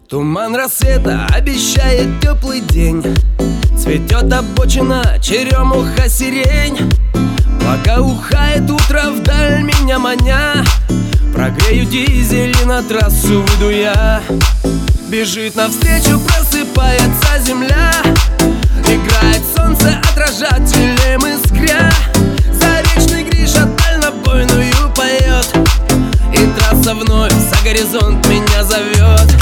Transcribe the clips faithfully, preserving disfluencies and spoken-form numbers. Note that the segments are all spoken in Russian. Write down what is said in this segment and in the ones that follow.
Туман рассвета обещает теплый день. Цветет обочина, черемуха, сирень. Пока ухает утро вдаль меня маня, прогрею дизель и на трассу выйду я. Бежит навстречу, просыпается земля. Играет солнце отражателем искря. Заречный Гриша дальнобойную поет, и трасса вновь за горизонт меня зовет.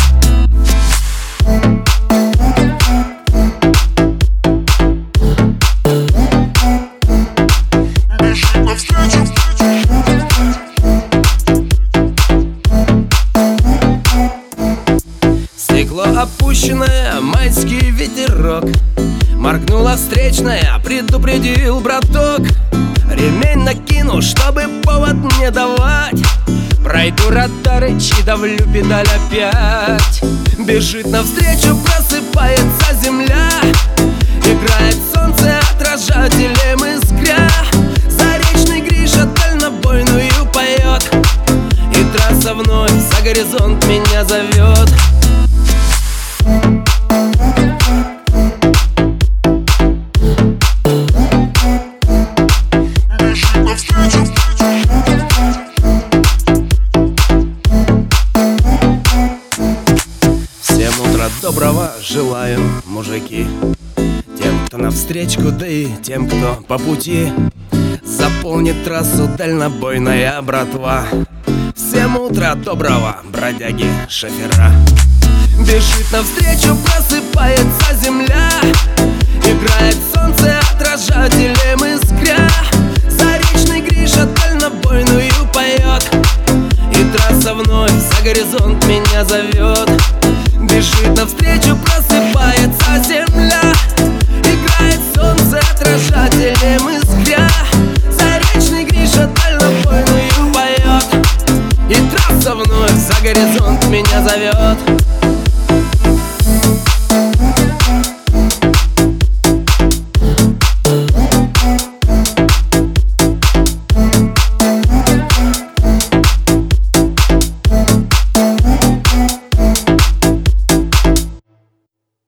Стекло опущенное, майский ветерок. Моргнула встречная, предупредил браток. Ремень накину, чтобы повод не давать. Пройду радары, и давлю педаль опять. Бежит навстречу, просыпается земля. Играет солнце отражателем искря. Заречный Гриша дальнобойную поет, и трасса вновь за горизонт меня зовет. Всем утра доброго желаю, мужики. Тем, кто навстречку, да и тем, кто по пути. Заполнит трассу дальнобойная братва. Всем утра доброго, бродяги, шофера. Бежит навстречу, просыпается земля. Играет солнце отражателем искря. Заречный Гриша дальнобойную поет, и трасса вновь за горизонт меня зовет. Бежит навстречу, просыпается земля. Играет солнце отражателем искря. Заречный Гриша дальнобойную поет, и трасса вновь за горизонт меня зовет.